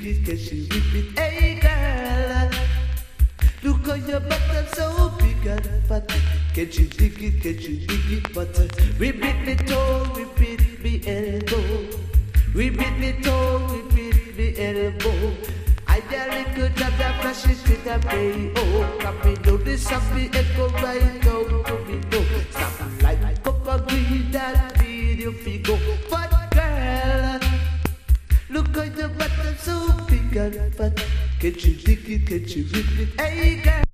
it, can you whip it? Hey girl, look how your butt's so big and fat. Can you dig it, can you dig it? But whip it me toe, whip it me elbow. Whip it me toe, whip it me elbow. I barely could have that flash it with a bay. Oh, come me know this of the echo right now to me know. Stop like up agree that video figure. But girl, look how your butt's so big and fat. Can't you dig it, can't you whip it? Hey girl.